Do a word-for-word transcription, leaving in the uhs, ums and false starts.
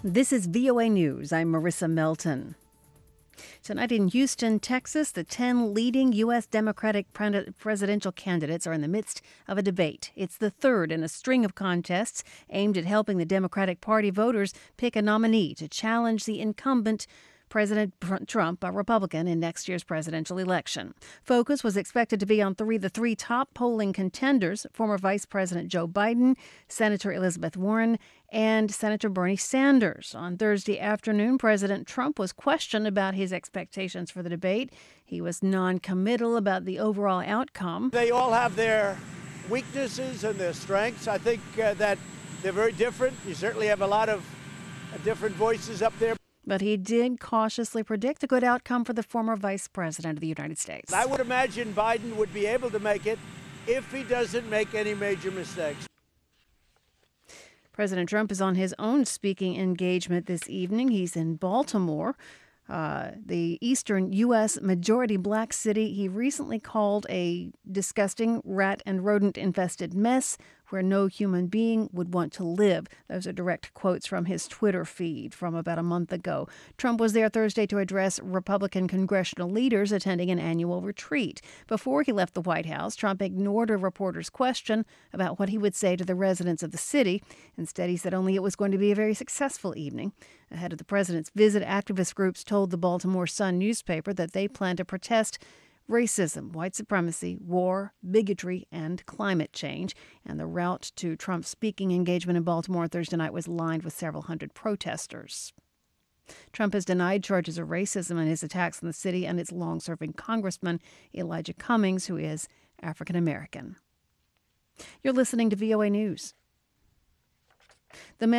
This is V O A News. I'm Marissa Melton. Tonight in Houston, Texas, the ten leading U S Democratic pre- presidential candidates are in the midst of a debate. It's the third in a string of contests aimed at helping the Democratic Party voters pick a nominee to challenge the incumbent President Trump, a Republican, in next year's presidential election. Focus was expected to be on three the three top polling contenders, former Vice President Joe Biden, Senator Elizabeth Warren, and Senator Bernie Sanders. On Thursday afternoon, President Trump was questioned about his expectations for the debate. He was non-committal about the overall outcome. They all have their weaknesses and their strengths. I think uh, that they're very different. You certainly have a lot of uh, different voices up there. But he did cautiously predict a good outcome for the former vice president of the United States. I would imagine Biden would be able to make it if he doesn't make any major mistakes. President Trump is on his own speaking engagement this evening. He's in Baltimore, uh, the eastern U S majority black city he recently called a disgusting rat and rodent-infested mess where no human being would want to live. Those are direct quotes from his Twitter feed from about a month ago. Trump was there Thursday to address Republican congressional leaders attending an annual retreat. Before he left the White House, Trump ignored a reporter's question about what he would say to the residents of the city. Instead, he said only it was going to be a very successful evening. Ahead of the president's visit, activist groups told the Baltimore Sun newspaper that they plan to protest racism, white supremacy, war, bigotry, and climate change. And the route to Trump's speaking engagement in Baltimore Thursday night was lined with several hundred protesters. Trump has denied charges of racism in his attacks on the city and its long-serving congressman, Elijah Cummings, who is African American. You're listening to V O A News.